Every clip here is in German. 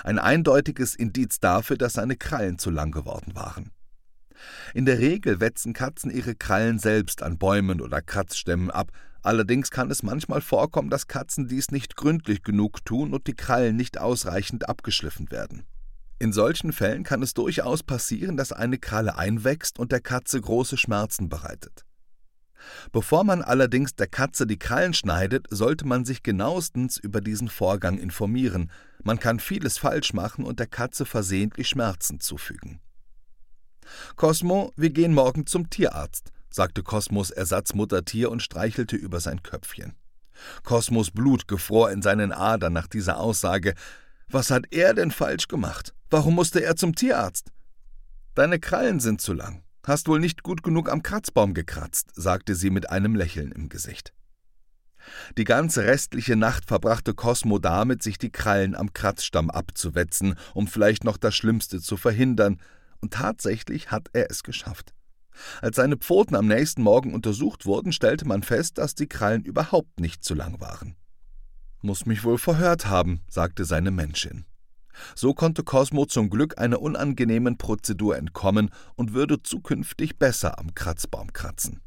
Ein eindeutiges Indiz dafür, dass seine Krallen zu lang geworden waren. In der Regel wetzen Katzen ihre Krallen selbst an Bäumen oder Kratzstämmen ab. Allerdings kann es manchmal vorkommen, dass Katzen dies nicht gründlich genug tun und die Krallen nicht ausreichend abgeschliffen werden. In solchen Fällen kann es durchaus passieren, dass eine Kralle einwächst und der Katze große Schmerzen bereitet. Bevor man allerdings der Katze die Krallen schneidet, sollte man sich genauestens über diesen Vorgang informieren. Man kann vieles falsch machen und der Katze versehentlich Schmerzen zufügen. »Cosmo, wir gehen morgen zum Tierarzt«, sagte Cosmos Ersatzmuttertier und streichelte über sein Köpfchen. Cosmos Blut gefror in seinen Adern nach dieser Aussage. Was hat er denn falsch gemacht? Warum musste er zum Tierarzt? »Deine Krallen sind zu lang. Hast wohl nicht gut genug am Kratzbaum gekratzt«, sagte sie mit einem Lächeln im Gesicht. Die ganze restliche Nacht verbrachte Cosmo damit, sich die Krallen am Kratzstamm abzuwetzen, um vielleicht noch das Schlimmste zu verhindern, und tatsächlich hat er es geschafft. Als seine Pfoten am nächsten Morgen untersucht wurden, stellte man fest, dass die Krallen überhaupt nicht zu lang waren. »Muss mich wohl verhört haben«, sagte seine Menschin. So konnte Cosmo zum Glück einer unangenehmen Prozedur entkommen und würde zukünftig besser am Kratzbaum kratzen.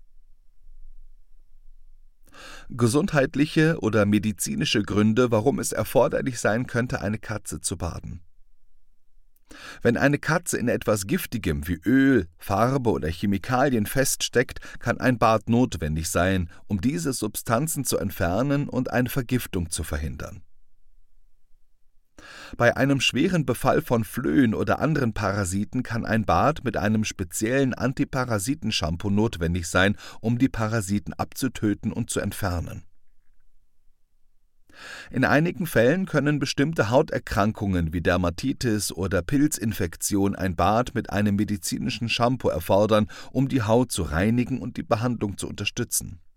Gesundheitliche oder medizinische Gründe, warum es erforderlich sein könnte, eine Katze zu baden. Wenn eine Katze in etwas Giftigem wie Öl, Farbe oder Chemikalien feststeckt, kann ein Bad notwendig sein, um diese Substanzen zu entfernen und eine Vergiftung zu verhindern. Bei einem schweren Befall von Flöhen oder anderen Parasiten kann ein Bad mit einem speziellen Antiparasitenshampoo notwendig sein, um die Parasiten abzutöten und zu entfernen. In einigen Fällen können bestimmte Hauterkrankungen wie Dermatitis oder Pilzinfektion ein Bad mit einem medizinischen Shampoo erfordern, um die Haut zu reinigen und die Behandlung zu unterstützen.